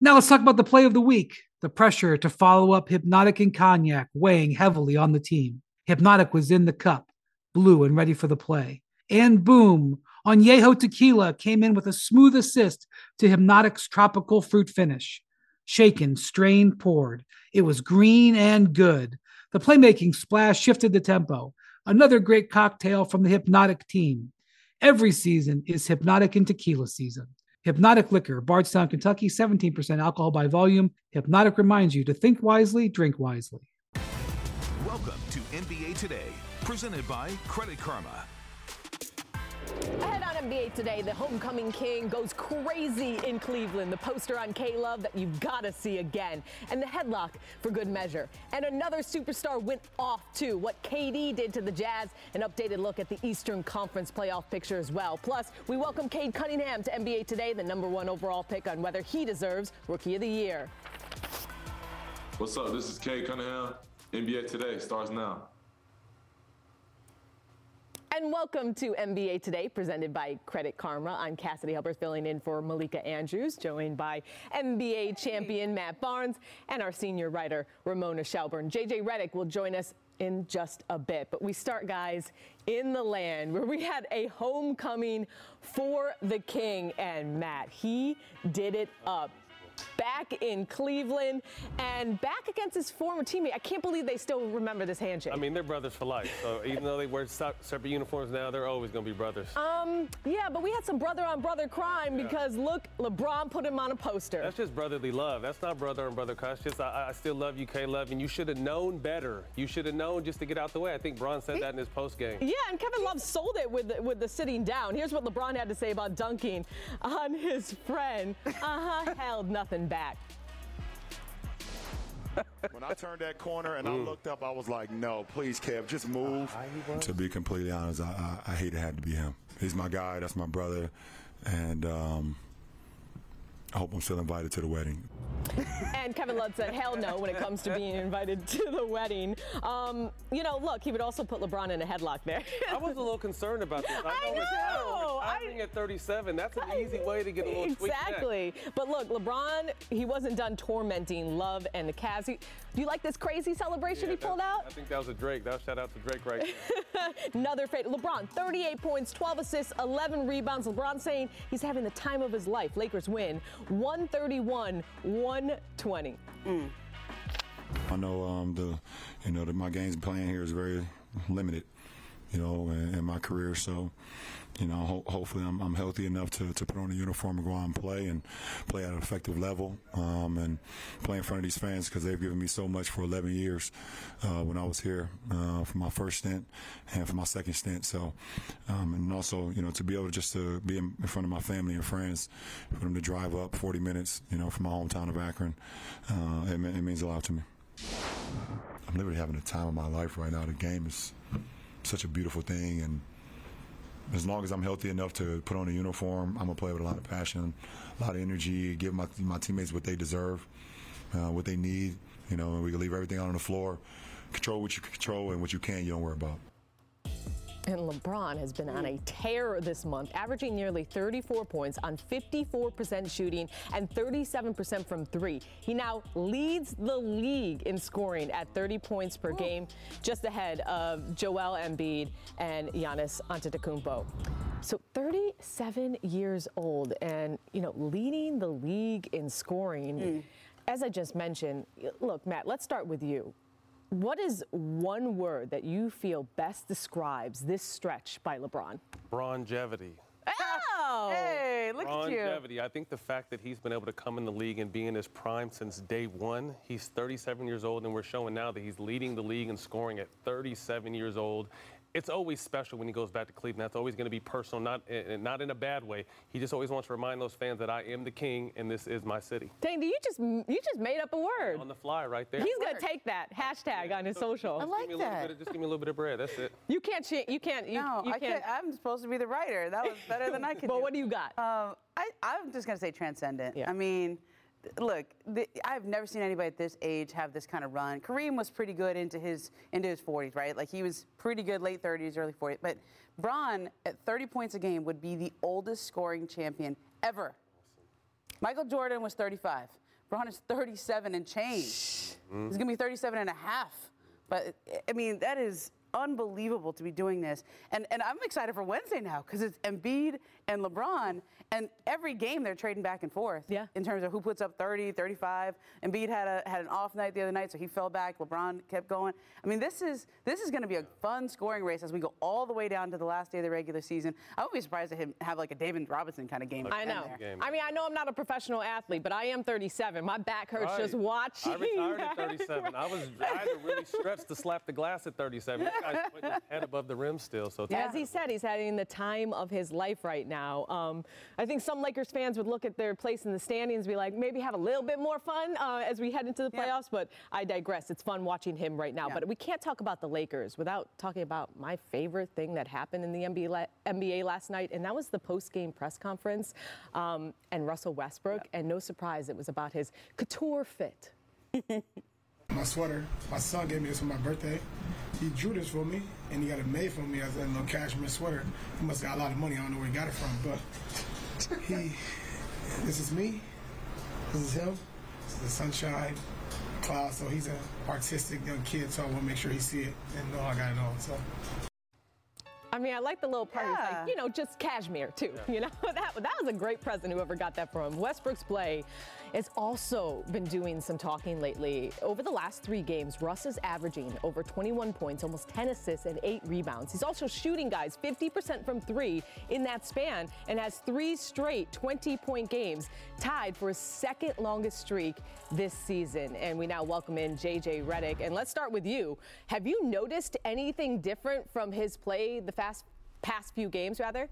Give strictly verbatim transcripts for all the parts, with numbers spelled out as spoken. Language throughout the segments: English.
Now let's talk about the play of the week. The pressure to follow up Hypnotic and Cognac weighing heavily on the team. Hypnotic was in the cup, blue and ready for the play. And boom, Añejo Tequila came in with a smooth assist to Hypnotic's tropical fruit finish. Shaken, strained, poured. It was green and good. The playmaking splash shifted the tempo. Another great cocktail from the Hypnotic team. Every season is Hypnotic and Tequila season. Hypnotic Liquor, Bardstown, Kentucky, seventeen percent alcohol by volume. Hypnotic reminds you to think wisely, drink wisely. Welcome to N B A Today, presented by Credit Karma. Ahead on N B A Today, the homecoming king goes crazy in Cleveland. The poster on K-Love that you've got to see again. And the headlock for good measure. And another superstar went off, too. What K D did to the Jazz, an updated look at the Eastern Conference playoff picture as well. Plus, we welcome Cade Cunningham to N B A Today, the number one overall pick on whether he deserves Rookie of the Year. What's up? This is Cade Cunningham. N B A Today starts now. And welcome to N B A Today, presented by Credit Karma. I'm Cassidy Hubbard, filling in for Malika Andrews, joined by N B A champion Matt Barnes and our senior writer, Ramona Shelburne. J J Redick will join us in just a bit. But we start, guys, in the land where we had a homecoming for the king. And Matt, he did it up. Back in Cleveland and back against his former teammate. I can't believe they still remember this handshake. I mean, they're brothers for life. So even though they wear separate uniforms now, they're always going to be brothers. Um, yeah, but we had some brother-on-brother crime yeah. because, look, LeBron put him on a poster. That's just brotherly love. That's not brother-on-brother crime. It's just I, I still love you, K-Love, and you should have known better. You should have known just to get out the way. I think Bron said that in his postgame. Yeah, and Kevin Love sold it with the, with the sitting down. Here's what LeBron had to say about dunking on his friend. Uh-huh, held nothing back. When I turned that corner and mm. I looked up, I was like, no, please, Kev, just move. To be completely honest, I, I, I hate it had to be him. He's my guy. That's my brother. And um, I hope I'm still invited to the wedding. And Kevin Love said hell no when it comes to being invited to the wedding. Um, you know, look, he would also put LeBron in a headlock there. I was a little concerned about this. I know. know. Retiring at thirty-seven, that's an easy way to get a little exactly. tweak. Exactly. But look, LeBron, he wasn't done tormenting Love and the Cavs. He, do you like this crazy celebration yeah, he pulled out? I think that was a Drake. That was shout out to Drake right there. Another fate. LeBron, thirty-eight points, twelve assists, eleven rebounds. LeBron saying he's having the time of his life. Lakers win one thirty-one, one twenty. Mm. I know um, the, you know, that my games playing here is very limited, you know, in, in my career. So, you know, ho- hopefully I'm, I'm healthy enough to, to put on a uniform and go out and play and play at an effective level um, and play in front of these fans because they've given me so much for eleven years uh, when I was here uh, for my first stint and for my second stint. So, um, and also, you know, to be able to just to be in, in front of my family and friends, for them to drive up forty minutes, you know, from my hometown of Akron, uh, it, it means a lot to me. I'm literally having the time of my life right now. The game is such a beautiful thing, and as long as I'm healthy enough to put on a uniform, I'm going to play with a lot of passion, a lot of energy, give my my teammates what they deserve, uh, what they need, you know, and we can leave everything out on the floor. Control what you can control, and what you can, you don't worry about. And LeBron has been on a tear this month, averaging nearly thirty-four points on fifty-four percent shooting and thirty-seven percent from three. He now leads the league in scoring at thirty points per game, just ahead of Joel Embiid and Giannis Antetokounmpo. So thirty-seven years old and, you know, leading the league in scoring. Mm. As I just mentioned, look, Matt, let's start with you. What is one word that you feel best describes this stretch by LeBron? Longevity. Oh! Hey, look at you. Longevity. I think the fact that he's been able to come in the league and be in his prime since day one. He's thirty-seven years old, and we're showing now that he's leading the league in scoring at thirty-seven years old. It's always special when he goes back to Cleveland. That's always going to be personal, not not in a bad way. He just always wants to remind those fans that I am the king and this is my city. Dang, you just you just made up a word. On the fly right there. He's going to take that hashtag yeah, on his so social. I like that. Of, just give me a little bit of bread. That's it. You can't. You can't. You, no, you I can't. can't. I'm supposed to be the writer. That was better than I could But do. what do you got? Um, I, I'm just going to say transcendent. Yeah. I mean, look, the, I've never seen anybody at this age have this kind of run. Kareem was pretty good into his into his forties, right? Like he was pretty good late thirties, early forties. But Bron at thirty points a game would be the oldest scoring champion ever. Michael Jordan was thirty-five. LeBron is thirty-seven and change. Mm-hmm. He's going to be thirty-seven and a half. But, I mean, that is unbelievable to be doing this. And and I'm excited for Wednesday now because it's Embiid and LeBron. And every game they're trading back and forth yeah. in terms of who puts up thirty, thirty-five. Embiid had a had an off night the other night, so he fell back. LeBron kept going. I mean, this is this is going to be a fun scoring race as we go all the way down to the last day of the regular season. I would be surprised to him have like a David Robinson kind of game. I know. I mean, I know I'm not a professional athlete, but I am thirty-seven. My back hurts right. just watching. I retired at thirty-seven. I was I had to really stretch to slap the glass at thirty-seven. This guy's putting his head above the rim still. So yeah. As he said, he's having the time of his life right now. Um, I think some Lakers fans would look at their place in the standings and be like, maybe have a little bit more fun uh, as we head into the playoffs. Yeah. But I digress. It's fun watching him right now. Yeah. But we can't talk about the Lakers without talking about my favorite thing that happened in the N B A, N B A last night, and that was the post-game press conference um, and Russell Westbrook. Yeah. And no surprise, it was about his couture fit. My sweater, my son gave me this for my birthday. He drew this for me, and he got it made for me as a little cashmere sweater. He must have got a lot of money. I don't know where he got it from, but he, this is me, this is him, this is the sunshine cloud. So he's an artistic young kid, so I want to make sure he see it and know I got it on. So. I mean, I like the little part. Yeah. Like, you know, just cashmere, too. Yeah. You know, that, that was a great present, whoever got that from him. Westbrook's play has also been doing some talking lately. Over the last three games, Russ is averaging over twenty-one points, almost ten assists, and eight rebounds. He's also shooting, guys, fifty percent from three in that span and has three straight twenty-point games, tied for his second longest streak this season. And we now welcome in J J Redick. And let's start with you. Have you noticed anything different from his play the fast, past few games, rather?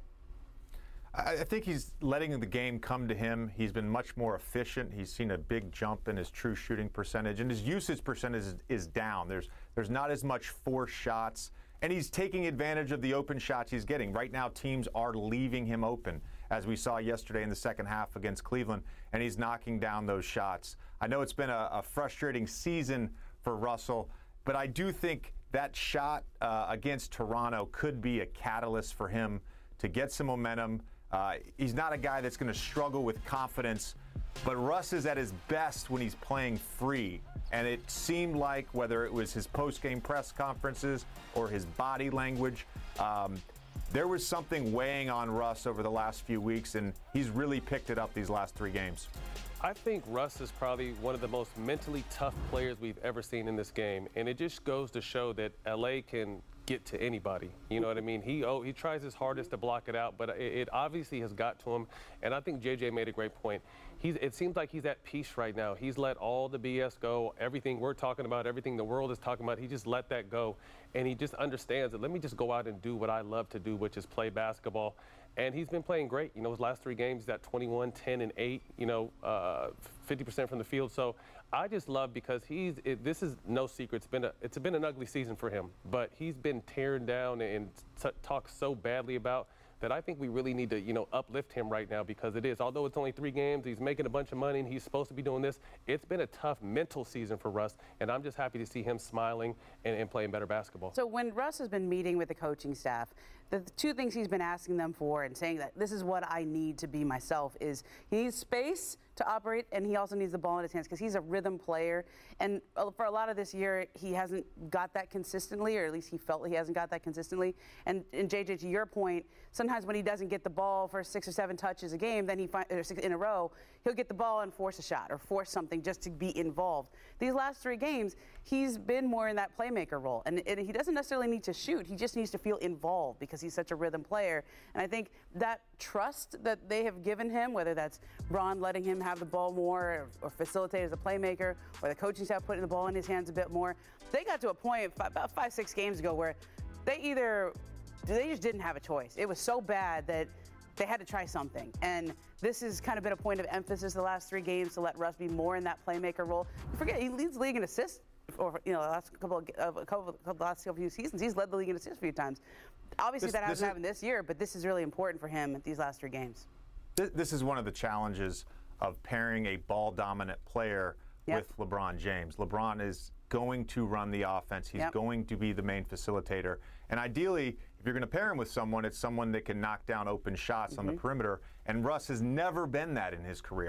I think he's letting the game come to him. He's been much more efficient. He's seen a big jump in his true shooting percentage, and his usage percentage is, is down. There's there's not as much forced shots, and he's taking advantage of the open shots he's getting. Right now, teams are leaving him open, as we saw yesterday in the second half against Cleveland, and he's knocking down those shots. I know it's been a, a frustrating season for Russell, but I do think that shot uh, against Toronto could be a catalyst for him to get some momentum. Uh, he's not a guy that's going to struggle with confidence, but Russ is at his best when he's playing free. And it seemed like, whether it was his post-game press conferences or his body language, um, there was something weighing on Russ over the last few weeks, and he's really picked it up these last three games. I think Russ is probably one of the most mentally tough players we've ever seen in this game. And it just goes to show that L A can get to anybody. You know what I mean? He oh, he tries his hardest to block it out, but it, it obviously has got to him. And I think J J made a great point. He's, it seems like he's at peace right now. He's let all the B S go, everything we're talking about, everything the world is talking about, he just let that go. And he just understands that let me just go out and do what I love to do, which is play basketball. And he's been playing great. You know, his last three games, he's at twenty-one, ten, and eight, you know, uh, fifty percent from the field. So I just love because he's, it, this is no secret. It's been, a, it's been an ugly season for him. But he's been teared down and t- talked so badly about that I think we really need to, you know, uplift him right now because it is. Although it's only three games, he's making a bunch of money and he's supposed to be doing this. It's been a tough mental season for Russ, and I'm just happy to see him smiling and, and playing better basketball. So when Russ has been meeting with the coaching staff, the two things he's been asking them for and saying that this is what I need to be myself is he needs space to operate, and he also needs the ball in his hands because he's a rhythm player. And for a lot of this year, he hasn't got that consistently, or at least he felt he hasn't got that consistently. And, and J J, to your point, sometimes when he doesn't get the ball for six or seven touches a game, then he find, or six in a row, he'll get the ball and force a shot or force something just to be involved. These last three games, he's been more in that playmaker role. And, and he doesn't necessarily need to shoot. He just needs to feel involved because he's such a rhythm player. And I think that trust that they have given him, whether that's Bron letting him have the ball more or, or facilitate as a playmaker, or the coaching staff putting the ball in his hands a bit more, they got to a point five, about five, six games ago where they either, they just didn't have a choice. It was so bad that they had to try something. And this has kind of been a point of emphasis the last three games to let Russ be more in that playmaker role. Forget, he leads the league in assists over, you know, the last couple of, uh, a couple, couple last couple of seasons. He's led the league in assists a few times. Obviously, this, that hasn't happened this year, but this is really important for him these last three games. This, this is one of the challenges of pairing a ball-dominant player yep. with LeBron James. LeBron is going to run the offense. He's yep. going to be the main facilitator. And ideally, if you're going to pair him with someone, it's someone that can knock down open shots mm-hmm. on the perimeter. And Russ has never been that in his career.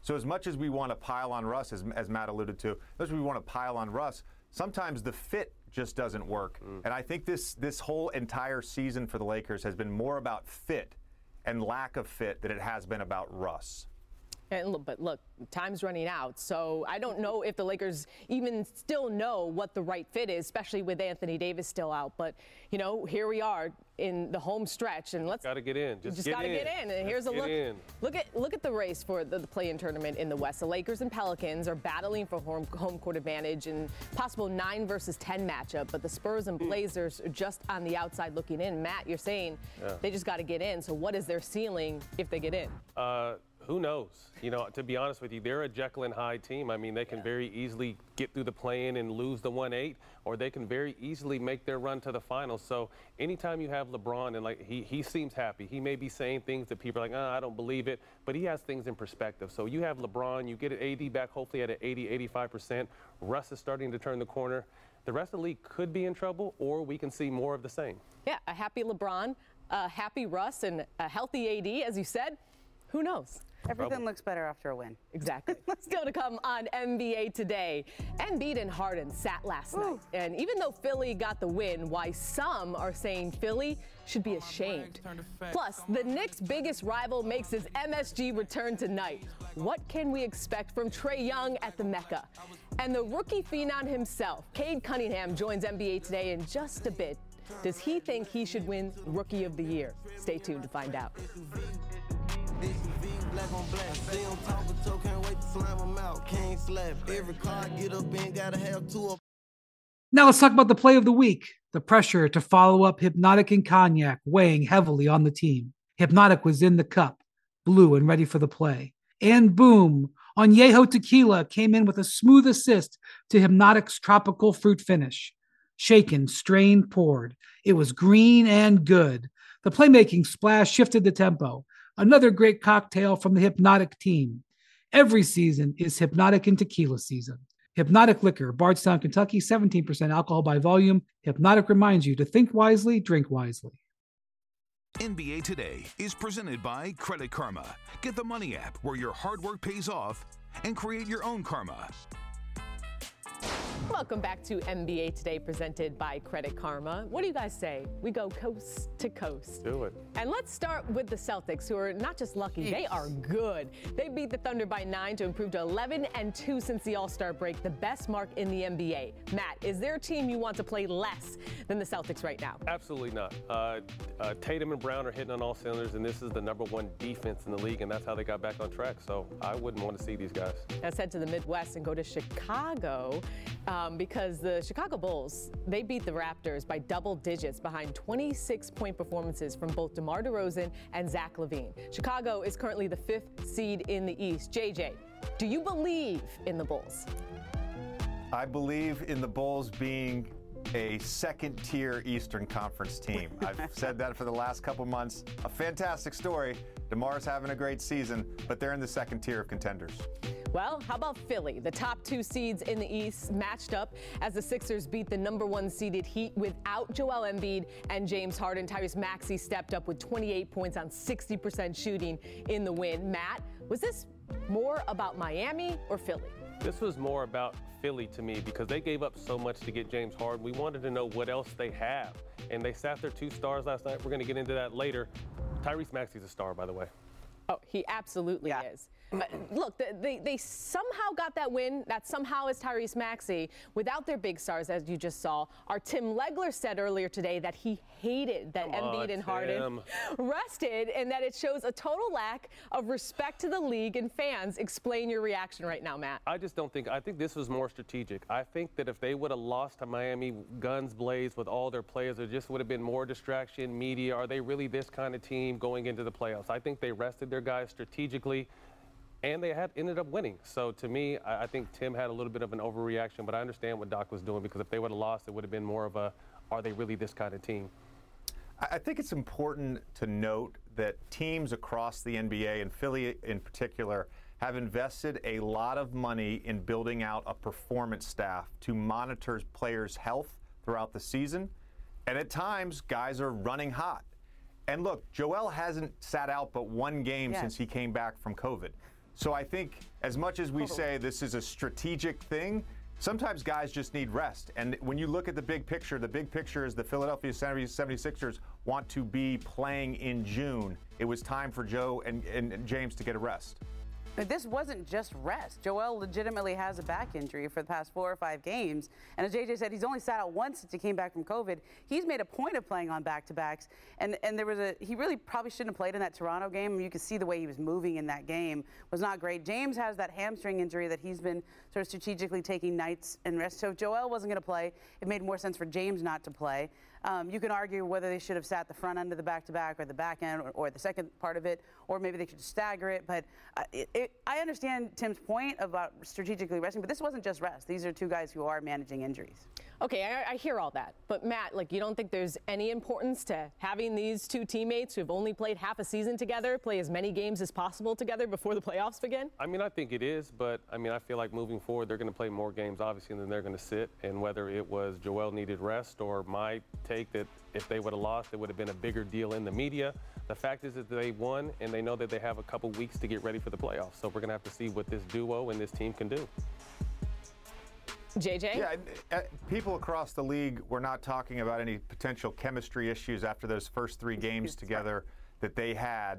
So as much as we want to pile on Russ, as, as Matt alluded to, as much as we want to pile on Russ, sometimes the fit just doesn't work. Mm. And I think this this whole entire season for the Lakers has been more about fit and lack of fit than it has been about Russ. And look, but look, time's running out, so I don't know if the Lakers even still know what the right fit is, especially with Anthony Davis still out. But, you know, here we are in the home stretch, and let's got to get in. Just, just get got to in. get in. And Let's here's a look. in. Look at look at the race for the, the play-in tournament in the West. The Lakers and Pelicans are battling for home, home court advantage and possible nine versus ten matchup. But the Spurs and Blazers are just on the outside looking in. Matt, you're saying yeah. they just got to get in. So what is their ceiling if they get in? Uh, Who knows? You know, to be honest with you, they're a Jekyll and Hyde team. I mean, they can very easily get through the play-in and lose the one eight, or they can very easily make their run to the finals. So anytime you have LeBron, and like he, he seems happy. He may be saying things that people are like, oh, I don't believe it, but he has things in perspective. So you have LeBron, you get an A D back hopefully at an eighty, eighty-five percent. Russ is starting to turn the corner. The rest of the league could be in trouble, or we can see more of the same. Yeah, a happy LeBron, a happy Russ, and a healthy A D, as you said. Who knows? Everything Trouble. looks better after a win. Exactly. Let's go to come on N B A Today. Embiid and Harden sat last Ooh. night. And even though Philly got the win, why some are saying Philly should be ashamed. Plus, the Knicks' biggest rival makes his M S G return tonight. What can we expect from Trae Young at the Mecca? And the rookie phenom himself, Cade Cunningham, joins N B A Today in just a bit. Does he think he should win Rookie of the Year? Stay tuned to find out. Black on black, stay on top of toe, can't wait to slam them out. Can't slap every car, get up and gotta have two of. Now let's talk about the play of the week. The pressure to follow up Hypnotic and Cognac weighing heavily on the team. Hypnotic was in the cup, blue and ready for the play. And boom, Añejo Tequila came in with a smooth assist to Hypnotic's tropical fruit finish. Shaken, strained, poured. It was green and good. The playmaking splash shifted the tempo. Another great cocktail from the Hypnotic team. Every season is Hypnotic and Tequila season. Hypnotic Liquor, Bardstown, Kentucky, seventeen percent alcohol by volume. Hypnotic reminds you to think wisely, drink wisely. N B A Today is presented by Credit Karma. Get the money app where your hard work pays off and create your own karma. Welcome back to N B A Today, presented by Credit Karma. What do you guys say? We go coast to coast. Do it. And let's start with the Celtics, who are not just lucky, they are good. They beat the Thunder by nine to improve to eleven and two since the All-Star break, the best mark in the N B A. Matt, is there a team you want to play less than the Celtics right now? Absolutely not. Uh, uh, Tatum and Brown are hitting on all cylinders, and this is the number one defense in the league, and that's how they got back on track. So I wouldn't want to see these guys. Let's head to the Midwest and go to Chicago. Um, because the Chicago Bulls, they beat the Raptors by double digits behind twenty-six point performances from both DeMar DeRozan and Zach LaVine. Chicago is currently the fifth seed in the East. J J, do you believe in the Bulls? I believe in the Bulls being a second-tier Eastern Conference team. I've said that for the last couple months. A fantastic story. DeMar's having a great season, but they're in the second tier of contenders. Well, how about Philly? The top two seeds in the East matched up as the Sixers beat the number one seeded Heat without Joel Embiid and James Harden. Tyrese Maxey stepped up with twenty-eight points on sixty percent shooting in the win. Matt, was this more about Miami or Philly? This was more about Philly to me because they gave up so much to get James Harden. We wanted to know what else they have. And they sat their two stars last night. We're going to get into that later. Tyrese Maxey's a star, by the way. Oh, he absolutely yeah. is. But look, they, they somehow got that win. That somehow is Tyrese Maxey without their big stars, as you just saw. Our Tim Legler said earlier today that he hated that Come Embiid on, and Harden Tim. rested and that it shows a total lack of respect to the league and fans. Explain your reaction right now, Matt. I just don't think – I think this was more strategic. I think that if they would have lost to Miami guns blazed with all their players, there just would have been more distraction, media. Are they really this kind of team going into the playoffs? I think they rested their guys strategically. And they had ended up winning. So to me, I, I think Tim had a little bit of an overreaction, but I understand what Doc was doing because if they would have lost, it would have been more of a, are they really this kind of team? I think it's important to note that teams across the N B A, and Philly in particular, have invested a lot of money in building out a performance staff to monitor players' health throughout the season. And at times, guys are running hot. And look, Joel hasn't sat out but one game yes. since he came back from COVID. So I think as much as we say this is a strategic thing, sometimes guys just need rest. And when you look at the big picture, the big picture is the Philadelphia seventy-sixers want to be playing in June. It was time for Joe and, and James to get a rest. But this wasn't just rest. Joel legitimately has a back injury for the past four or five games. And as J J said, he's only sat out once since he came back from COVID. He's made a point of playing on back-to-backs. And, and there was a, he really probably shouldn't have played in that Toronto game. You could see the way he was moving in that game was not great. James has that hamstring injury that he's been sort of strategically taking nights and rest. So if Joel wasn't going to play, it made more sense for James not to play. Um, you can argue whether they should have sat the front end of the back-to-back or the back end or, or the second part of it, or maybe they should stagger it. But uh, it, it, I understand Tim's point about strategically resting, but this wasn't just rest. These are two guys who are managing injuries. Okay, I, I hear all that. But, Matt, like, you don't think there's any importance to having these two teammates who have only played half a season together play as many games as possible together before the playoffs begin? I mean, I think it is, but, I mean, I feel like moving forward, they're going to play more games, obviously, than they're going to sit. And whether it was Joel needed rest or my take that if they would have lost, it would have been a bigger deal in the media. The fact is that they won, and they know that they have a couple weeks to get ready for the playoffs. So we're going to have to see what this duo and this team can do. J J? Yeah, uh, people across the league were not talking about any potential chemistry issues after those first three games together that they had.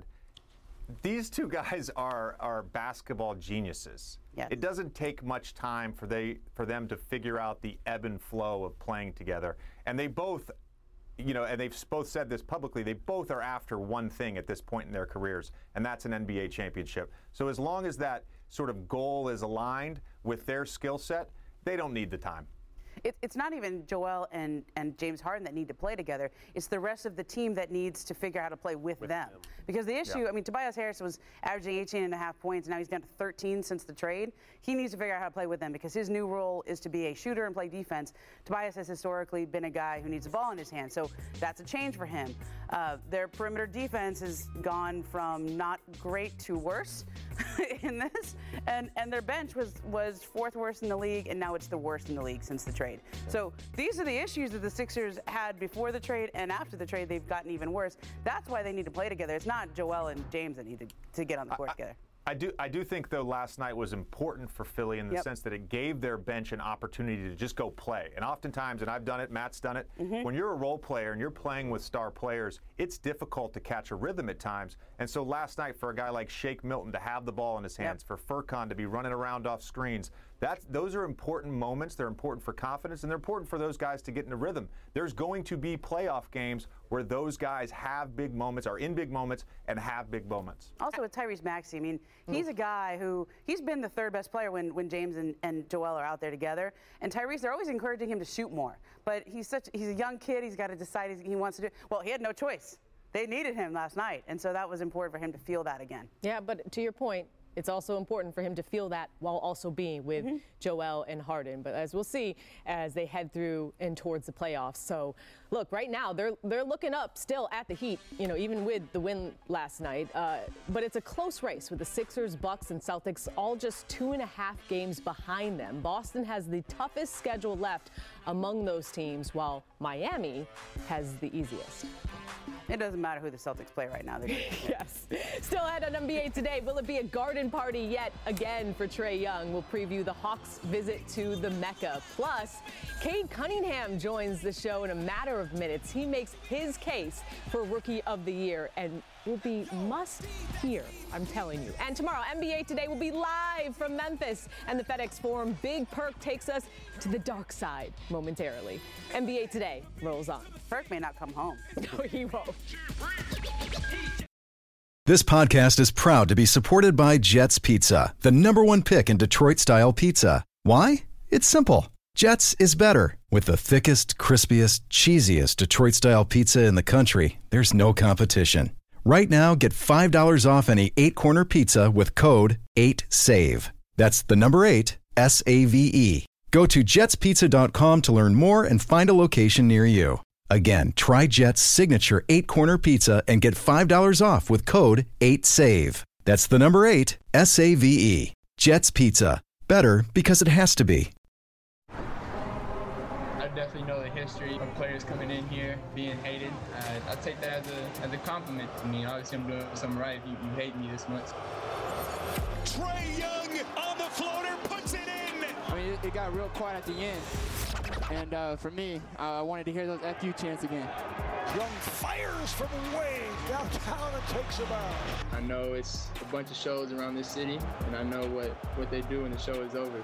These two guys are are basketball geniuses. Yes. It doesn't take much time for they for them to figure out the ebb and flow of playing together. And they both, you know, and they've both said this publicly, they both are after one thing at this point in their careers, and that's an N B A championship. So as long as that sort of goal is aligned with their skill set, they don't need the time. It, it's not even Joel and, and James Harden that need to play together. It's the rest of the team that needs to figure out how to play with, with them. them. Because the issue, yeah. I mean, Tobias Harris was averaging eighteen and a half points, and now he's down to thirteen since the trade. He needs to figure out how to play with them because his new role is to be a shooter and play defense. Tobias has historically been a guy who needs the ball in his hand, so that's a change for him. Uh, their perimeter defense has gone from not great to worse in this, and, and their bench was, was fourth worst in the league, and now it's the worst in the league since the trade. So these are the issues that the Sixers had before the trade, and after the trade, they've gotten even worse. That's why they need to play together. It's not Joel and James that need to, to get on the court I, together. I do I do think, though, last night was important for Philly in the yep. sense that it gave their bench an opportunity to just go play. And oftentimes, and I've done it, Matt's done it, mm-hmm. when you're a role player and you're playing with star players, it's difficult to catch a rhythm at times. And so last night, for a guy like Shake Milton to have the ball in his hands, yep. for Furkan to be running around off screens, That's, those are important moments. They're important for confidence, and they're important for those guys to get into rhythm. There's going to be playoff games where those guys have big moments, are in big moments, and have big moments. Also with Tyrese Maxey, I mean, he's a guy who, he's been the third best player when, when James and, and Joel are out there together. And Tyrese, they're always encouraging him to shoot more. But he's such, he's a young kid. He's got to decide he wants to do it. Well, he had no choice. They needed him last night, and so that was important for him to feel that again. Yeah, but to your point, it's also important for him to feel that while also being with mm-hmm. Joel and Harden. But as we'll see as they head through and towards the playoffs. So, look, right now they're they're looking up still at the Heat, you know, even with the win last night. Uh, but it's a close race with the Sixers, Bucks, and Celtics all just two and a half games behind them. Boston has the toughest schedule left among those teams, while Miami has the easiest. It doesn't matter who the Celtics play right now. Yes. Still ahead on N B A Today, will it be a garden party yet again for Trae Young? We'll preview the Hawks' visit to the Mecca. Plus, Cade Cunningham joins the show in a matter of minutes. He makes his case for Rookie of the Year and will be must hear, I'm telling you. And tomorrow, N B A Today will be live from Memphis and the FedEx Forum. Big Perk takes us to the dark side momentarily. N B A Today rolls on. Perk may not come home. No, he won't. This podcast is proud to be supported by Jets Pizza, the number one pick in Detroit-style pizza. Why? It's simple. Jets is better. With the thickest, crispiest, cheesiest Detroit-style pizza in the country, there's no competition. Right now, get five dollars off any eight-corner pizza with code eight save. That's the number eight, S A V E. Go to jets pizza dot com to learn more and find a location near you. Again, try Jet's signature eight-corner pizza and get five dollars off with code eight save. That's the number eight, S A V E. Jet's Pizza. Better because it has to be. I definitely know the history of players coming in here being hated. Uh, I take that as a, as a compliment. I mean, obviously I'm doing something right if you, you hate me this much. Trae Young on the floater puts it in. I mean, it, it got real quiet at the end. And uh, for me, uh, I wanted to hear those F U chants again. Young fires from way downtown and takes him out. I know it's a bunch of shows around this city, and I know what, what they do when the show is over.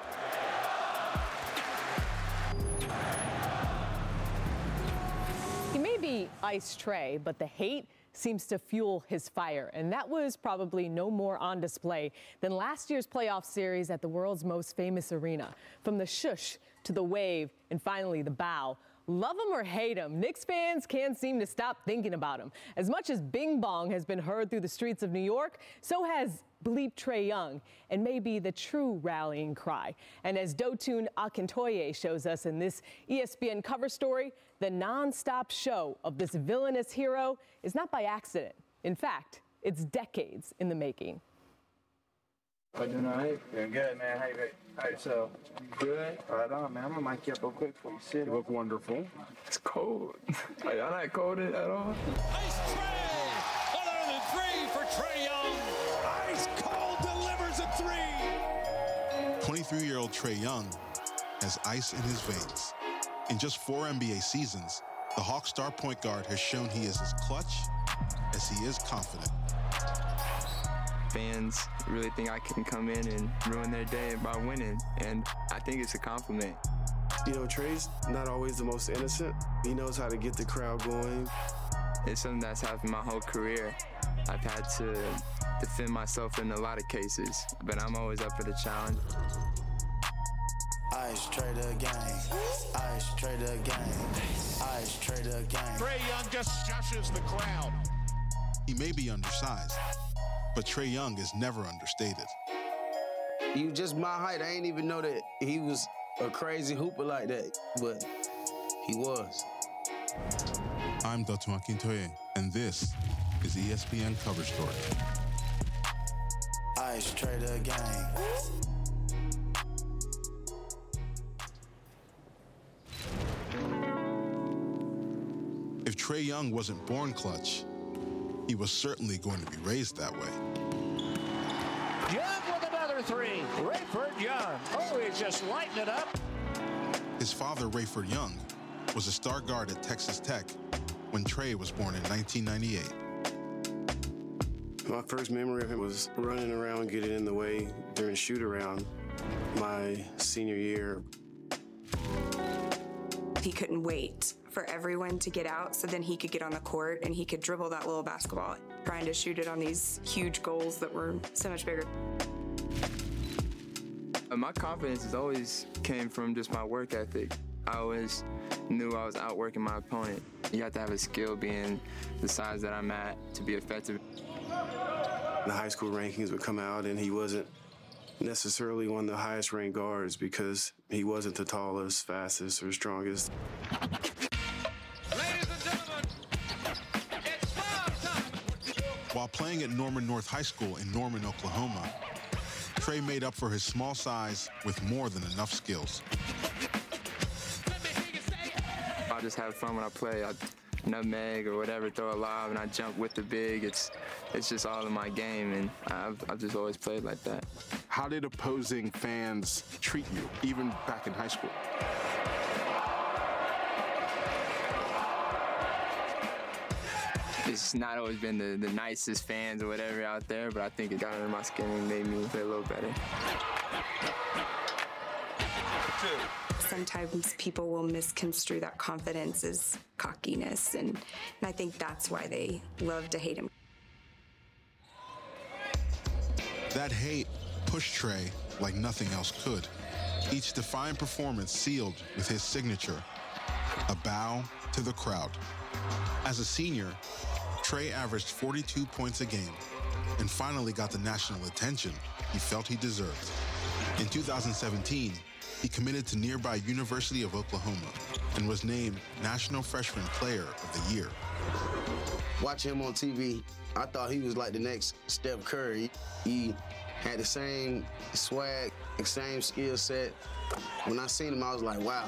He may be Ice Trae, but the hate seems to fuel his fire, and that was probably no more on display than last year's playoff series at the world's most famous arena. From the shush to the wave and finally the bow. Love him or hate him, Knicks fans can't seem to stop thinking about him. As much as Bing Bong has been heard through the streets of New York, so has Bleep Trae Young, and may be the true rallying cry. And as Dotun Akintoye shows us in this E S P N cover story, the non-stop show of this villainous hero is not by accident. In fact, it's decades in the making. How you doing, all right? Doing good, man. How you doing? How yourself? Good. Right on, man. I'm gonna mic you up real quick before you sit. You look wonderful. It's cold. Are y'all not cold at all? Ice Trae! Another three for Trae Young. Ice cold delivers a three. twenty-three-year-old Trae Young has ice in his veins. In just four N B A seasons, the Hawks star point guard has shown he is as clutch as he is confident. Fans really think I can come in and ruin their day by winning, and I think it's a compliment. You know, Trae's not always the most innocent. He knows how to get the crowd going. It's something that's happened my whole career. I've had to defend myself in a lot of cases, but I'm always up for the challenge. Ice Trader gang, Ice Trader gang, Ice Trader gang. Trae Young just shushes the crowd. He may be undersized, but Trae Young is never understated. You just my height. I ain't even know that he was a crazy hooper like that, but he was. I'm Dotun Akintoye, and this is E S P N Cover Story. Ice Trader gang. If Trae Young wasn't born clutch, he was certainly going to be raised that way. Young with another three. Rayford Young. Oh, he's just lighting it up. His father, Rayford Young, was a star guard at Texas Tech when Trae was born in nineteen ninety-eight. My first memory of him was running around, getting in the way during shoot-around my senior year. He couldn't wait for everyone to get out so then he could get on the court and he could dribble that little basketball, trying to shoot it on these huge goals that were so much bigger. My confidence has always came from just my work ethic. I always knew I was outworking my opponent. You have to have a skill being the size that I'm at to be effective. The high school rankings would come out and he wasn't necessarily one of the highest ranked guards because he wasn't the tallest, fastest, or strongest. Ladies and gentlemen, it's foul time. While playing at Norman North High School in Norman, Oklahoma, Trae made up for his small size with more than enough skills. I just have fun when I play. I nutmeg or whatever, throw a lob, and I jump with the big. It's it's just all in my game, and I've, I've just always played like that. How did opposing fans treat you, even back in high school? It's not always been the, the nicest fans or whatever out there, but I think it got under my skin and made me play a little better. Sometimes people will misconstrue that confidence as cockiness, and, and I think that's why they love to hate him. That hate pushed Trae like nothing else could. Each defiant performance sealed with his signature, a bow to the crowd. As a senior, Trae averaged forty-two points a game and finally got the national attention he felt he deserved. In two thousand seventeen, he committed to nearby University of Oklahoma and was named National Freshman Player of the Year. Watching him on T V, I thought he was like the next Steph Curry. He had the same swag, the same skill set. When I seen him, I was like, wow.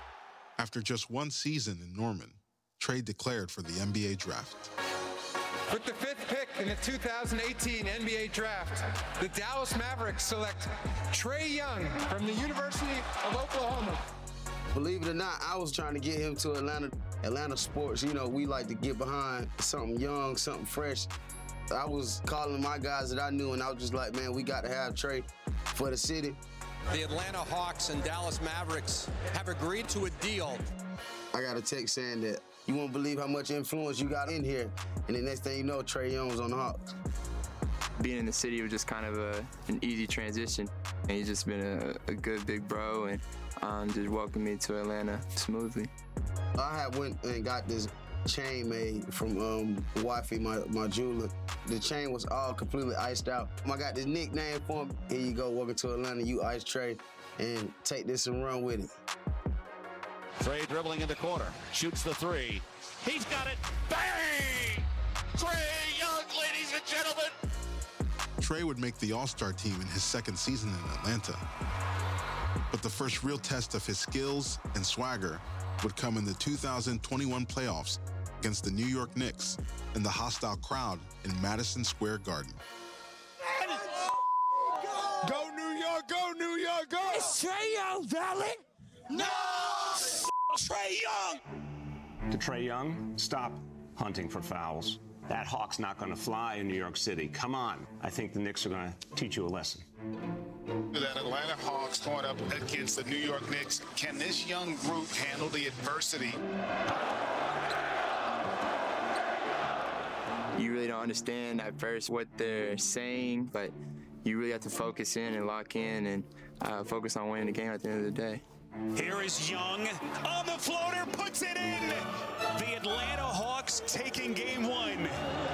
After just one season in Norman, Trae declared for the N B A draft. With the fifth pick in the two thousand eighteen N B A Draft, the Dallas Mavericks select Trae Young from the University of Oklahoma. Believe it or not, I was trying to get him to Atlanta, Atlanta sports. You know, we like to get behind something young, something fresh. I was calling my guys that I knew, and I was just like, man, we got to have Trae for the city. The Atlanta Hawks and Dallas Mavericks have agreed to a deal. I got a text saying that you won't believe how much influence you got in here. And the next thing you know, Trae Young was on the Hawks. Being in the city was just kind of a, an easy transition. And he's just been a, a good big bro and um, just welcomed me to Atlanta smoothly. I had went and got this chain made from um, Wifey, my, my jeweler. The chain was all completely iced out. I got this nickname for him. Here you go, welcome to Atlanta, you Ice Trae, and take this and run with it. Trae dribbling in the corner, shoots the three. He's got it. Bang! Trae Young, ladies and gentlemen. Trae would make the All-Star team in his second season in Atlanta. But the first real test of his skills and swagger would come in the two thousand twenty-one playoffs against the New York Knicks and the hostile crowd in Madison Square Garden. Go New York, go New York, go! Is Trae Young valid? No! Trae Young! To Trae Young, stop hunting for fouls. That hawk's not going to fly in New York City. Come on. I think the Knicks are going to teach you a lesson. That Atlanta Hawks going up against the New York Knicks. Can this young group handle the adversity? You really don't understand at first what they're saying, but you really have to focus in and lock in and uh, focus on winning the game at the end of the day. Here is Young on the floater, puts it in. The Atlanta Hawks taking game one.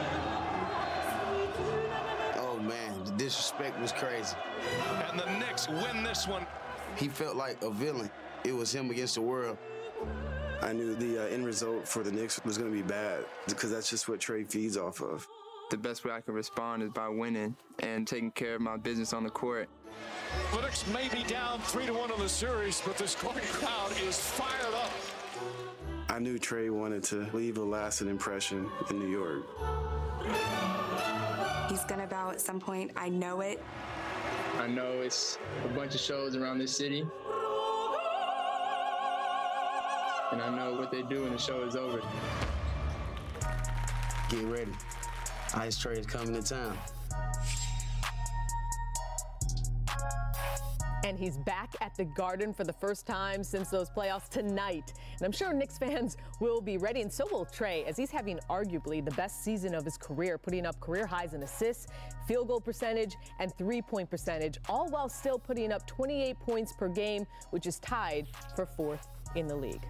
Oh man, the disrespect was crazy. And the Knicks win this one. He felt like a villain. It was him against the world. I knew the uh, end result for the Knicks was going to be bad because that's just what Trae feeds off of. The best way I can respond is by winning and taking care of my business on the court. The Knicks may be down three to one in the series, but this Gordon crowd is fired up. I knew Trae wanted to leave a lasting impression in New York. He's gonna bow at some point. I know it. I know it's a bunch of shows around this city. And I know what they do when the show is over. Get ready. Ice Trae is coming to town. And he's back at the Garden for the first time since those playoffs tonight. And I'm sure Knicks fans will be ready, and so will Trae, as he's having arguably the best season of his career, putting up career highs in assists, field goal percentage, and three-point percentage, all while still putting up twenty-eight points per game, which is tied for fourth in the league.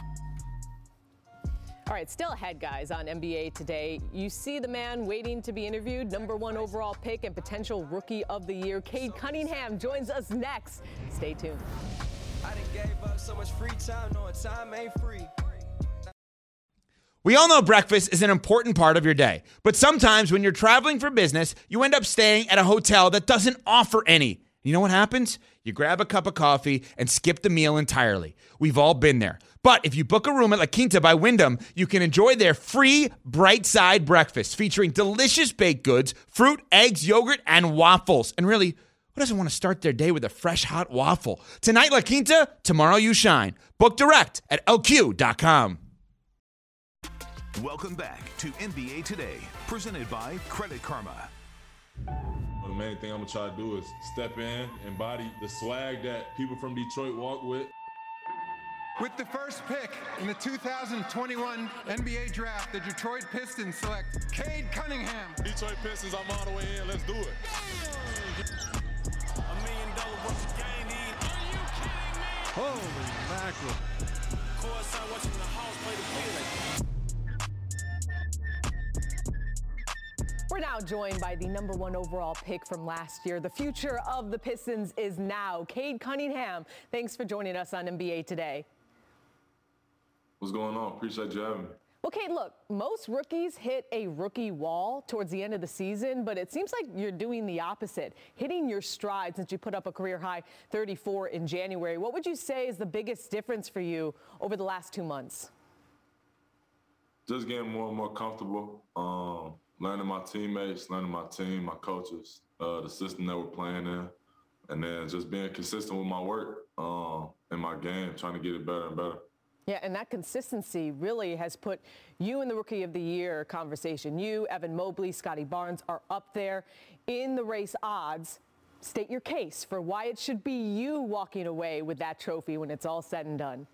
All right, still ahead, guys, on N B A Today. You see the man waiting to be interviewed, number one overall pick and potential rookie of the year. Cade Cunningham joins us next. Stay tuned. I done gave up so much free time, knowing time ain't free. We all know breakfast is an important part of your day, but sometimes when you're traveling for business, you end up staying at a hotel that doesn't offer any. You know what happens? You grab a cup of coffee and skip the meal entirely. We've all been there. But if you book a room at La Quinta by Wyndham, you can enjoy their free Bright Side breakfast featuring delicious baked goods, fruit, eggs, yogurt, and waffles. And really, who doesn't want to start their day with a fresh, hot waffle? Tonight, La Quinta, tomorrow you shine. Book direct at L Q dot com. Welcome back to N B A Today, presented by Credit Karma. The main thing I'm gonna try to do is step in, embody the swag that people from Detroit walk with. With the first pick in the two thousand twenty-one N B A Draft, the Detroit Pistons select Cade Cunningham. Detroit Pistons, I'm all the way in. Let's do it. A million dollar worth of game need. Are you kidding me? Holy mackerel. Course I'm watching the house play the feeling. We're now joined by the number one overall pick from last year. The future of the Pistons is now. Cade Cunningham, thanks for joining us on N B A Today. What's going on? Appreciate you having me. Well, Cade, look, most rookies hit a rookie wall towards the end of the season, but it seems like you're doing the opposite, hitting your stride since you put up a career-high thirty-four in January. What would you say is the biggest difference for you over the last two months? Just getting more and more comfortable. Um, learning my teammates, learning my team, my coaches, uh, the system that we're playing in, and then just being consistent with my work um, in my game, trying to get it better and better. Yeah, and that consistency really has put you in the Rookie of the Year conversation. You, Evan Mobley, Scotty Barnes are up there in the race odds. State your case for why it should be you walking away with that trophy when it's all said and done.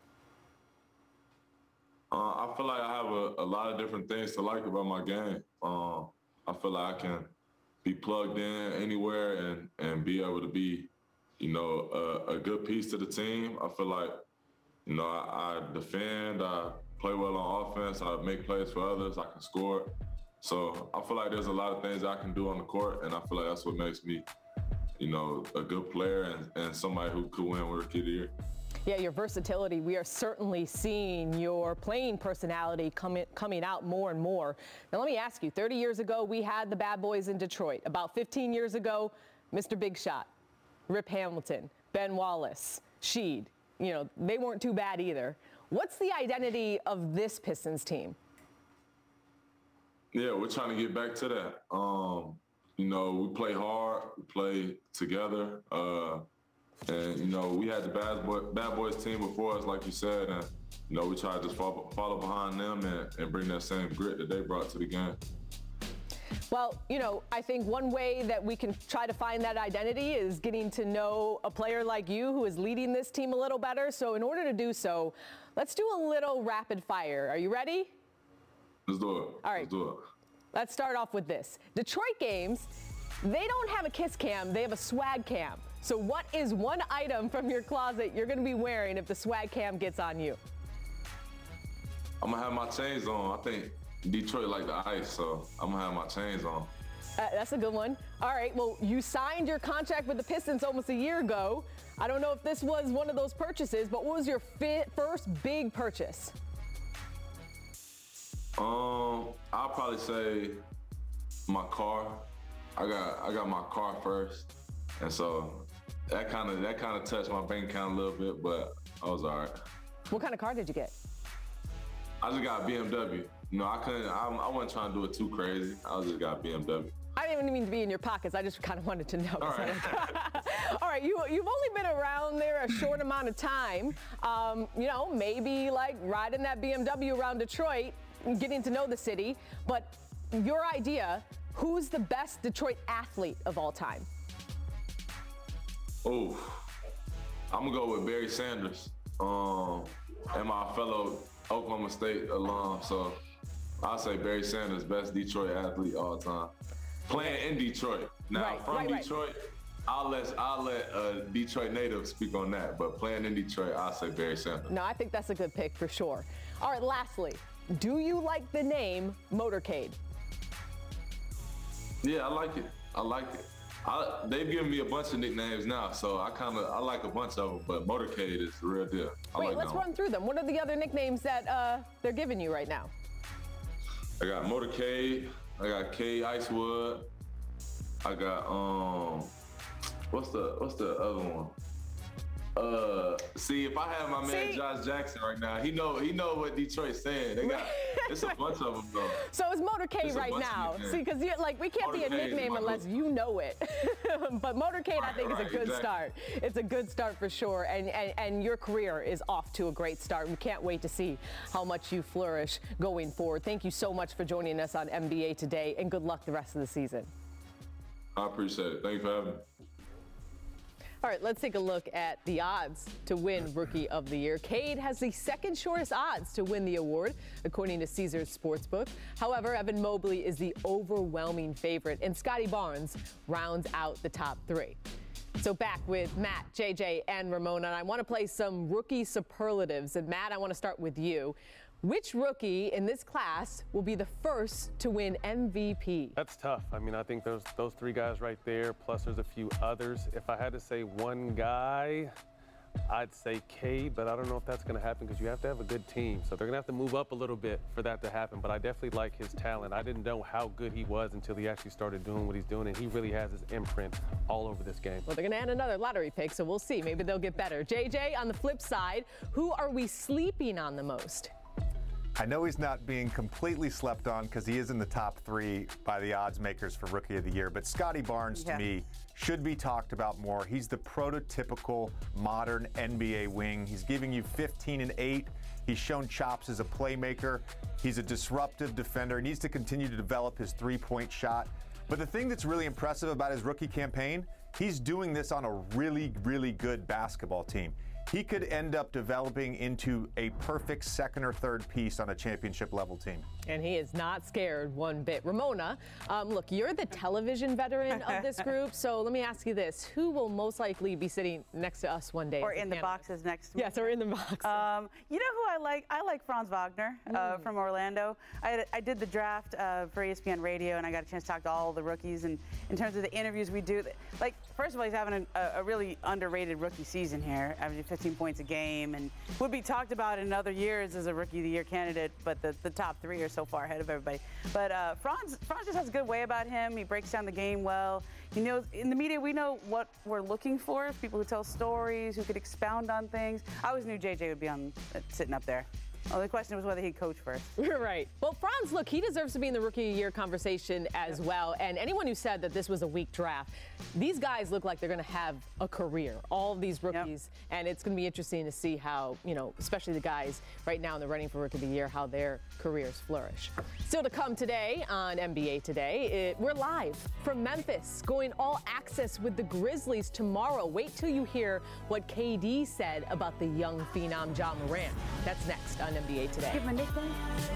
Uh, I feel like I have a, a lot of different things to like about my game. Uh, I feel like I can be plugged in anywhere and, and be able to be, you know, a, a good piece to the team. I feel like, you know, I, I defend, I play well on offense, I make plays for others, I can score. So I feel like there's a lot of things I can do on the court, and I feel like that's what makes me, you know, a good player and, and somebody who could win with Rookie of the Year. Yeah, your versatility. We are certainly seeing your playing personality coming coming out more and more. Now, let me ask you, thirty years ago, we had the bad boys in Detroit. About fifteen years ago, Mister Big Shot, Rip Hamilton, Ben Wallace, Sheed. You know, they weren't too bad either. What's the identity of this Pistons team? Yeah, we're trying to get back to that. Um, you know, we play hard, we play together. Uh, and, you know, we had the bad, boy, bad boys team before us, like you said. And, you know, we try to just follow, follow behind them and, and bring that same grit that they brought to the game. Well, you know, I think one way that we can try to find that identity is getting to know a player like you who is leading this team a little better. So in order to do so, let's do a little rapid fire. Are you ready? Let's do it. All right. Let's do it. Let's start off with this. Detroit games, they don't have a kiss cam, they have a swag cam. So what is one item from your closet you're going to be wearing if the swag cam gets on you? I'm going to have my chains on. I think Detroit like the ice, so I'm going to have my chains on. Uh, that's a good one. All right, well, you signed your contract with the Pistons almost a year ago. I don't know if this was one of those purchases, but what was your fi- first big purchase? Um, I'll probably say my car. I got I got my car first, and so that kind of that kind of touched my bank account a little bit, but I was all right. What kind of car did you get? I just got a B M W. You know, I couldn't. I, I wasn't trying to do it too crazy. I just got a B M W. I didn't even mean to be in your pockets. I just kind of wanted to know. All right. All right, you, you've only been around there a short amount of time. Um, you know, maybe like riding that B M W around Detroit, getting to know the city. But your idea, who's the best Detroit athlete of all time? Oh, I'm going to go with Barry Sanders um, and my fellow Oklahoma State alum. So I'll say Barry Sanders, best Detroit athlete all time. Playing in Detroit. Now, right, from right, Detroit, right. I'll let I'll let a Detroit native speak on that. But playing in Detroit, I'll say Barry Sanders. No, I think that's a good pick for sure. All right, lastly, do you like the name Motorcade? Yeah, I like it. I like it. I, they've given me a bunch of nicknames now, so I kind of I like a bunch of them. But Motorcade is the real deal. I Wait, like let's that run one. through them. What are the other nicknames that uh, they're giving you right now? I got Motorcade. I got K Icewood. I got um, what's the what's the other one? Uh, see, if I had my man See? Josh Jackson right now, he know he know what Detroit's saying. They got it's a bunch of them though. So it's Motorcade It's a right bunch of now. nicknames. See, because like we can't be a Motorcade is nickname my unless move. you know it. But Motorcade, I Right, think, right, is a good exactly. start. It's a good start for sure, and, and and your career is off to a great start. We can't wait to see how much you flourish going forward. Thank you so much for joining us on N B A Today, and good luck the rest of the season. I appreciate it. Thank you for having me. All right, let's take a look at the odds to win Rookie of the Year. Cade has the second shortest odds to win the award, according to Caesars Sportsbook. However, Evan Mobley is the overwhelming favorite, and Scotty Barnes rounds out the top three. So back with Matt, J J, and Ramona, and I want to play some rookie superlatives. And Matt, I want to start with you. Which rookie in this class will be the first to win M V P? That's tough. I mean, I think those those three guys right there, plus there's a few others. If I had to say one guy, I'd say Cade, but I don't know if that's going to happen because you have to have a good team. So they're going to have to move up a little bit for that to happen. But I definitely like his talent. I didn't know how good he was until he actually started doing what he's doing, and he really has his imprint all over this game. Well, they're going to add another lottery pick, so we'll see. Maybe they'll get better. J J, on the flip side, who are we sleeping on the most? I know he's not being completely slept on because he is in the top three by the odds makers for Rookie of the Year, but Scotty Barnes, Yeah. to me, should be talked about more. He's the prototypical modern N B A wing. He's giving you fifteen and eight. He's shown chops as a playmaker. He's a disruptive defender. He needs to continue to develop his three-point shot. But the thing that's really impressive about his rookie campaign, he's doing this on a really, really good basketball team. He could end up developing into a perfect second or third piece on a championship level team. And he is not scared one bit. Ramona, um, look, you're the television veteran of this group, so let me ask you this. Who will most likely be sitting next to us one day? Or as a in the panel? boxes next to me. Yes, or in the box. Um, you know who I like? I like Franz Wagner uh, Mm. from Orlando. I, I did the draft uh, for E S P N Radio, and I got a chance to talk to all the rookies. And in terms of the interviews we do, like, first of all, he's having a, a really underrated rookie season here, averaging fifteen points a game, and would be talked about in other years as a Rookie of the Year candidate, but the, the top three are so far ahead of everybody. But uh, Franz, Franz just has a good way about him. He breaks down the game well. He knows, in the media, we know what we're looking for, people who tell stories, who could expound on things. I always knew J J would be on uh, sitting up there. Well, the question was whether he'd coach first. Right. Well, Franz, look, he deserves to be in the Rookie of the Year conversation as well. And anyone who said that this was a weak draft, these guys look like they're going to have a career, all of these rookies. Yep. And it's going to be interesting to see how, you know, especially the guys right now in the running for Rookie of the Year, how their careers flourish. Still to come today on N B A Today, it, we're live from Memphis, going all access with the Grizzlies tomorrow. Wait till you hear what K D said about the young phenom Ja Morant. That's next on N B A Today. Give him a nickname.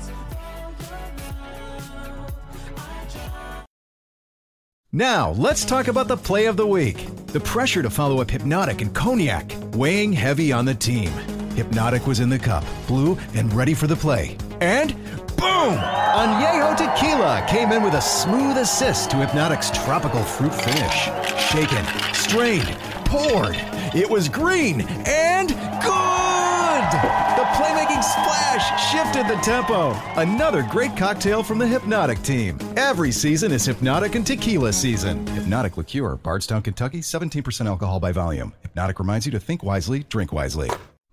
Now, let's talk about the play of the week. The pressure to follow up Hypnotic and Cognac, weighing heavy on the team. Hypnotic was in the cup, blue, and ready for the play. And boom! Añejo Tequila came in with a smooth assist to Hypnotic's tropical fruit finish. Shaken, strained, poured. It was green and good! The playmaking splash shifted the tempo. Another great cocktail from the Hypnotic team. Every season is Hypnotic and Tequila season. Hypnotic Liqueur, Bardstown, Kentucky, seventeen percent alcohol by volume. Hypnotic reminds you to think wisely, drink wisely.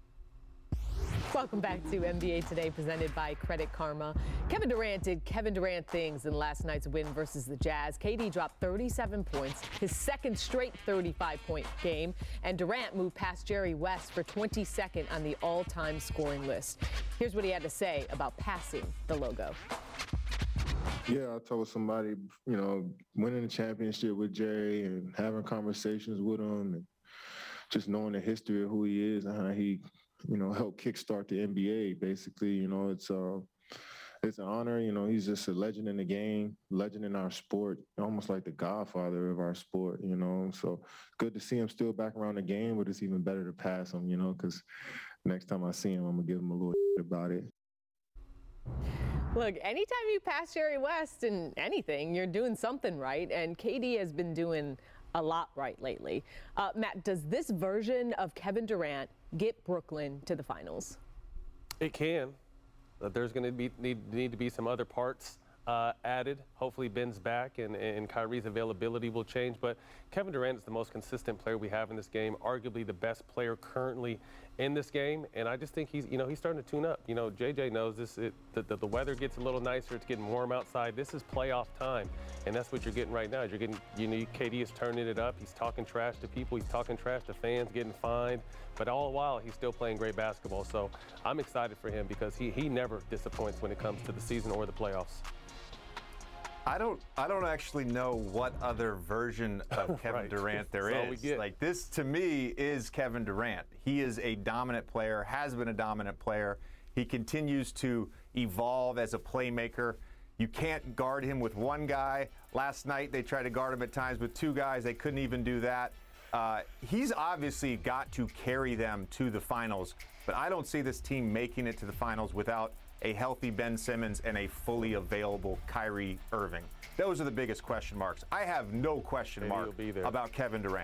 Welcome back to N B A Today, presented by Credit Karma. Kevin Durant did Kevin Durant things in last night's win versus the Jazz. K D dropped thirty-seven points, his second straight thirty-five point game, and Durant moved past Jerry West for twenty-second on the all-time scoring list. Here's what he had to say about passing the logo. Yeah, I told somebody, you know, winning the championship with Jerry and having conversations with him and just knowing the history of who he is and how he, you know, helped kickstart the N B A. Basically, you know, it's uh, it's an honor. You know, he's just a legend in the game, legend in our sport, almost like the godfather of our sport. You know, so good to see him still back around the game, but it's even better to pass him. You know, because next time I see him, I'm gonna give him a little about it. Look, anytime you pass Jerry West in anything, you're doing something right, and K D has been doing a lot right lately. Uh, Matt, does this version of Kevin Durant get Brooklyn to the finals? It can. But there's going to be need, need to be some other parts uh, added. Hopefully Ben's back and, and Kyrie's availability will change. But Kevin Durant is the most consistent player we have in this game, arguably the best player currently in this game. And I just think he's, you know, he's starting to tune up. You know, J J knows this. It, the, the, the weather gets a little nicer. It's getting warm outside. This is playoff time. And that's what you're getting right now. You're getting, you know, K D is turning it up. He's talking trash to people. He's talking trash to fans, getting fined. But all the while, he's still playing great basketball. So I'm excited for him because he, he never disappoints when it comes to the season or the playoffs. I don't I don't actually know what other version of Kevin Right. Durant there That's all we is. get. Like, this to me is Kevin Durant. He is a dominant player, has been a dominant player. He continues to evolve as a playmaker. You can't guard him with one guy. Last night they tried to guard him at times with two guys. They couldn't even do that. Uh, he's obviously got to carry them to the finals, but I don't see this team making it to the finals without a healthy Ben Simmons and a fully available Kyrie Irving. Those are the biggest question marks. I have no question And mark he'll be there. about Kevin Durant.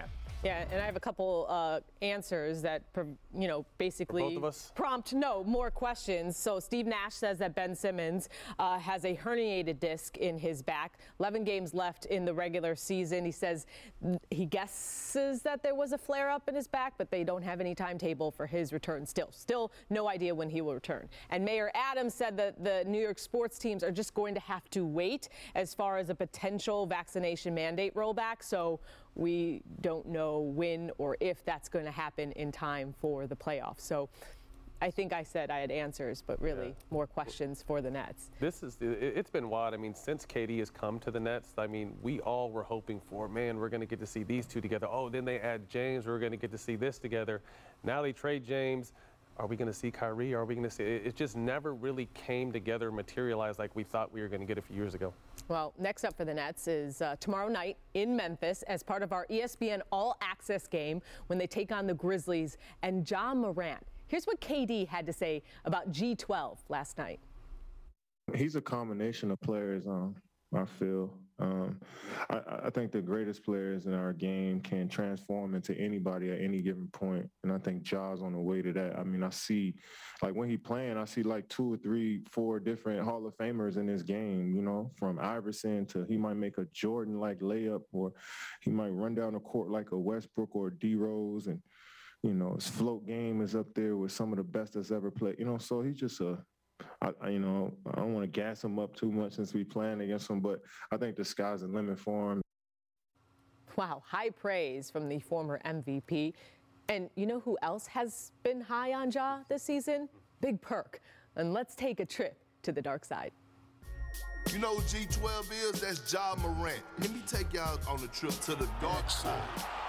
Yeah, and I have a couple uh, answers that, you know, basically For both of us? prompt, no, more questions. So Steve Nash says that Ben Simmons uh, has a herniated disc in his back. eleven games left in the regular season. He says he guesses that there was a flare-up in his back, but they don't have any timetable for his return still. Still no idea when he will return. And Mayor Adams said that the New York sports teams are just going to have to wait as far as a potential vaccination mandate rollback. So we don't know when or if that's going to happen in time for the playoffs. So I think I said I had answers, but really yeah. more questions for the Nets. This is, it's been wild. I mean, since K D has come to the Nets, I mean, we all were hoping for, man, we're going to get to see these two together. Oh, then they add James, we're going to get to see this together. Now they trade James. Are we going to see Kyrie? Are we going to see? It just never really came together, materialized like we thought we were going to get a few years ago. Well, next up for the Nets is uh, tomorrow night in Memphis as part of our E S P N All Access game when they take on the Grizzlies and Ja Morant. Here's what K D had to say about G twelve last night. He's a combination of players, um, I feel. Um, I, I think the greatest players in our game can transform into anybody at any given point, and I think Ja's on the way to that. I mean, I see, like when he playing, I see like two or three, four different Hall of Famers in this game, you know, from Iverson to he might make a Jordan-like layup, or he might run down the court like a Westbrook or D Rose, and, you know, his float game is up there with some of the best that's ever played, you know, so he's just a I, I, you know, I don't want to gas him up too much since we playing against him, but I think the sky's the limit for him. Wow, high praise from the former M V P. And you know who else has been high on Ja this season? Big Perk. And let's take a trip to the dark side. You know who G twelve is? That's Ja Morant. Let me take y'all on a trip to the dark side.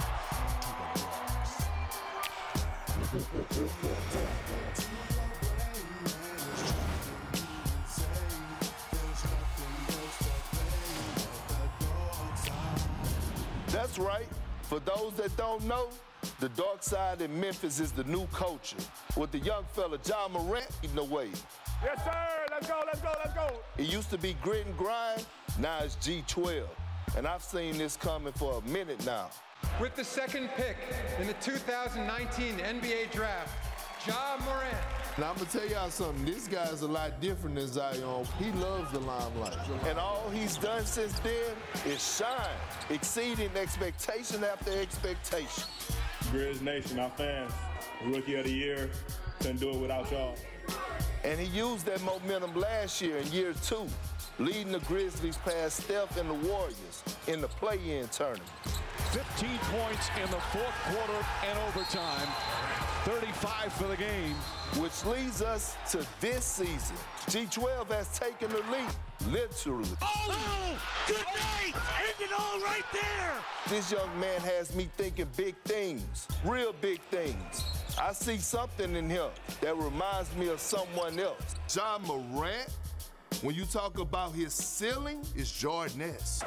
That's right. For those that don't know, the dark side in Memphis is the new culture. With the young fella, Ja Morant, leading the way. Yes, sir. Let's go, let's go, let's go. It used to be grit and grind. Now it's G twelve. And I've seen this coming for a minute now. With the second pick in the two thousand nineteen N B A Draft, Ja Morant. Now, I'm going to tell y'all something. This guy's a lot different than Zion. He loves the limelight. And all he's done since then is shine, exceeding expectation after expectation. Grizz Nation, our fans, Rookie of the Year, couldn't do it without y'all. And he used that momentum last year in year two, leading the Grizzlies past Steph and the Warriors in the play-in tournament. fifteen points in the fourth quarter and overtime. thirty-five for the game. Which leads us to this season. G twelve has taken the lead, literally. Oh, oh good night! End it all right there! This young man has me thinking big things, real big things. I see something in him that reminds me of someone else. Ja Morant, when you talk about his ceiling, is Jordan-esque.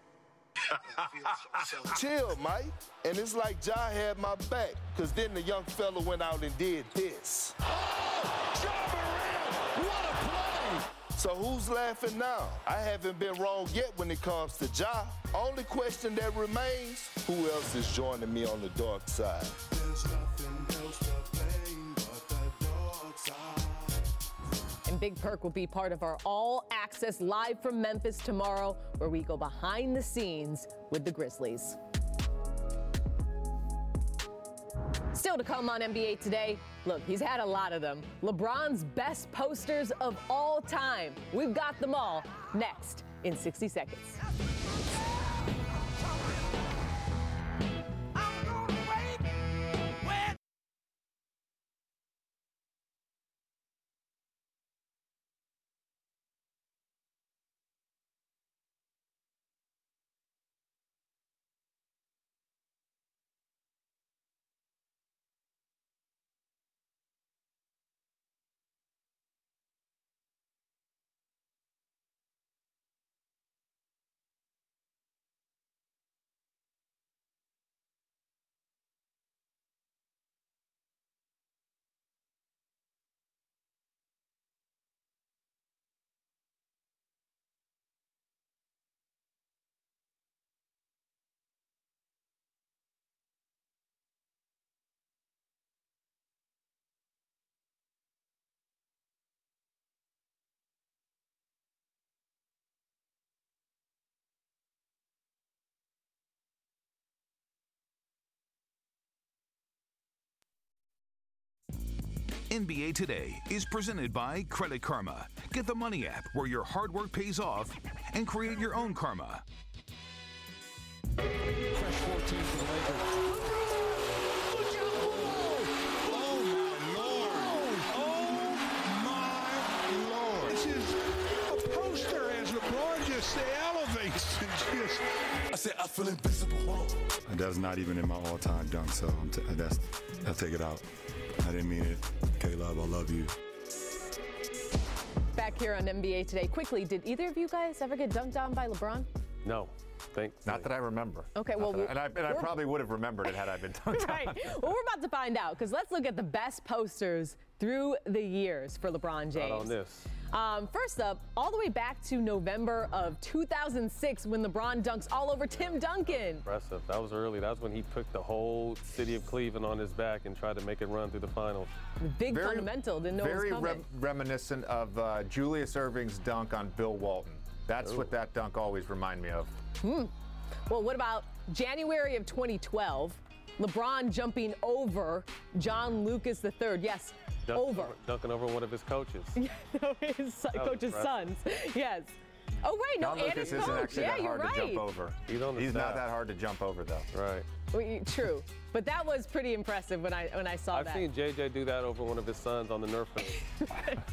Chill, Mike. And it's like Ja had my back, because then the young fella went out and did this. Oh, Ja Morant! What a play! So who's laughing now? I haven't been wrong yet when it comes to Ja. Only question that remains, who else is joining me on the dark side? There's nothing else to play but the dark side. And Big Perk will be part of our All Access live from Memphis tomorrow, where we go behind the scenes with the Grizzlies. Still to come on N B A Today, look, he's had a lot of them. LeBron's best posters of all time. We've got them all next in sixty seconds. N B A Today is presented by Credit Karma. Get the Money app where your hard work pays off and create your own karma. Fresh fourteen for the Lakers. Elevates and just. I said I feel invisible. That's not even in my all-time dunk, so I'm t- that's I'll take it out. I didn't mean it. K-Love, I love you. Back here on N B A Today, quickly, did either of you guys ever get dunked on by LeBron? No, thanks. Not that I remember. Okay, Not well, I, and I, and I probably would have remembered it had I been dunked right. on. Well, we're about to find out because let's look at the best posters through the years for LeBron James. Not on this. Um, first up, all the way back to November of two thousand six when LeBron dunks all over Tim Duncan. Impressive. That was early. That was when he put the whole city of Cleveland on his back and tried to make it run through the finals. Big Very- fundamental. Didn't know it was Very coming. rem- reminiscent of uh, Julius Erving's dunk on Bill Walton. That's Ooh. what that dunk always remind me of. Hmm. Well, what about January of twenty twelve? LeBron jumping over John Lucas the third. Yes, Dunk- over. Dunking over one of his coaches. No, his son, That was coach's impressive. sons. Yes. Oh, right. No, John and Lucas his isn't coach. actually Yeah, that you're hard right. to jump over. He's on the He's not staff. that hard to jump over, though. Right. Well, true. But that was pretty impressive when I when I saw I've that. seen J J do that over one of his sons on the Nerf field.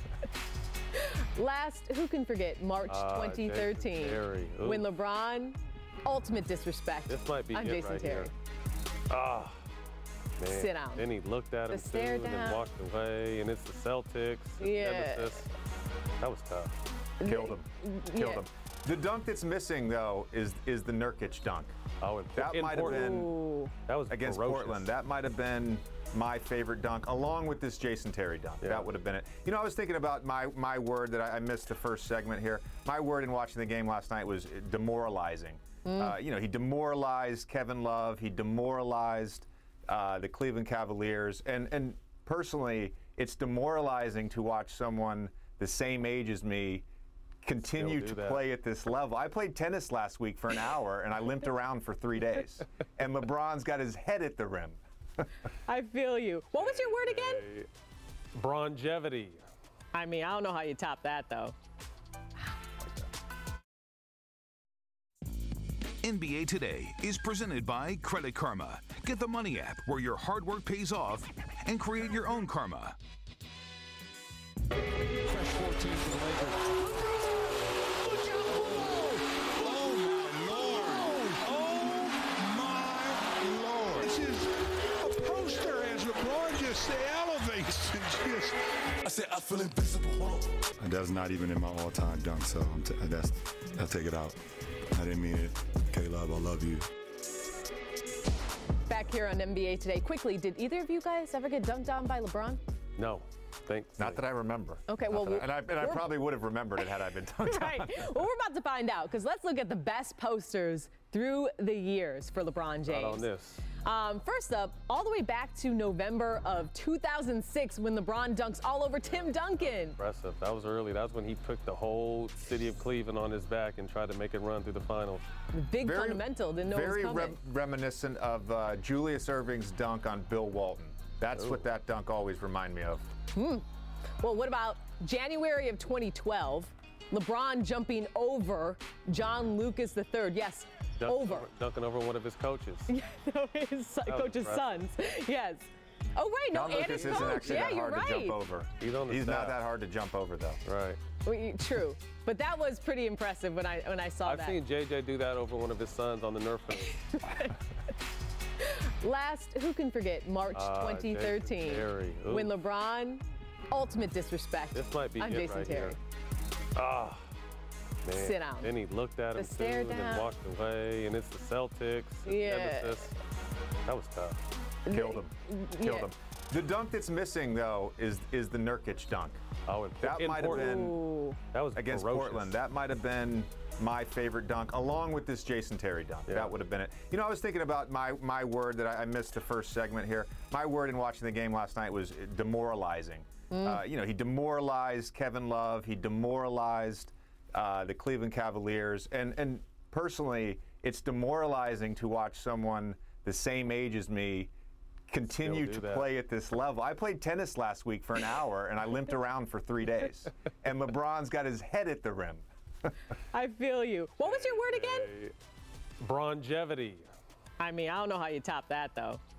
Last, who can forget March Ah, twenty thirteen Jason Terry. Ooh. when LeBron, ultimate disrespect. This might be on it Jason right Terry. here. Ah, man. Sit down. Then he looked at The him too stare and then down. walked away, and it's the Celtics. It's Yeah. Nemesis. That was tough. Killed him. Killed Yeah. him. The dunk that's missing, though, is is the Nurkic dunk. Oh, in, That in might have Portland. been Ooh. That was against ferocious. Portland. That might have been my favorite dunk, along with this Jason Terry dunk. Yeah. That would have been it. You know, I was thinking about my my word that I, I missed the first segment here. My word in watching the game last night was demoralizing. Uh, you know, he demoralized Kevin Love. He demoralized uh, the Cleveland Cavaliers. And and personally, it's demoralizing to watch someone the same age as me continue Still do to that. play at this level. I played tennis last week for an hour and I limped around for three days. And LeBron's got his head at the rim. I feel you. What was your word again? Brongevity. I mean, I don't know how you top that, though. N B A Today is presented by Credit Karma. Get the Money app where your hard work pays off and create your own karma. Fresh fourteen for the Lakers. This is a poster as LeBron just elevates and just. I said I feel invisible. That's not even in my all-time dunk, so I'm t- that's I'll take it out. I didn't mean it. K-Love, I love you. Back here on N B A Today, quickly, did either of you guys ever get dunked on by LeBron? No, thanks. Not that I remember. Okay, Not well, that I- and I, and I we're- probably would have remembered it had I been dunked Right. on. Well, we're about to find out because let's look at the best posters through the years for LeBron James. Not on this. Um, first up, all the way back to November of two thousand six when LeBron dunks all over Tim Duncan. Impressive. That was early. That was when he put the whole city of Cleveland on his back and tried to make it run through the finals. Big Very- fundamental. Didn't know it was Very coming. rem- reminiscent of uh, Julius Erving's dunk on Bill Walton. That's Ooh. what that dunk always remind me of. Hmm. Well, what about January of twenty twelve? LeBron jumping over John Lucas the third. Yes, Dunk- over. Dunking over one of his coaches. No, his son, That was coach's sons. impressive. Yes. Oh, right. No, John and Lucas his isn't coach. actually yeah, that you're hard right. to jump over. He's on the He's not staff. that hard to jump over, though. Right. Well, True. But that was pretty impressive when I when I saw I've that. seen J J do that over one of his sons on the Nerf field. Last, who can forget March Ah, twenty Jason thirteen Terry. Ooh. when LeBron, ultimate disrespect. This might be on it Jason right Terry. here. Ah, man. Sit down. Then he looked at The him too stare and then down. walked away, and it's the Celtics. It's Yeah. Nemesis. That was tough. Killed him. Killed Yeah. him. The dunk that's missing, though, is is the Nurkic dunk. Oh, in, That in might have Portland. been Ooh. That was against ferocious. Portland. That might have been my favorite dunk, along with this Jason Terry dunk. Yeah. That would have been it. You know, I was thinking about my my word that I, I missed the first segment here. My word in watching the game last night was demoralizing. Uh, you know, he demoralized Kevin Love. He demoralized uh, the Cleveland Cavaliers. And and personally, it's demoralizing to watch someone the same age as me continue Still to do that. play at this level. I played tennis last week for an hour, and I limped around for three days. And LeBron's got his head at the rim. I feel you. What was your word again? Bronjevity. I mean, I don't know how you top that, though.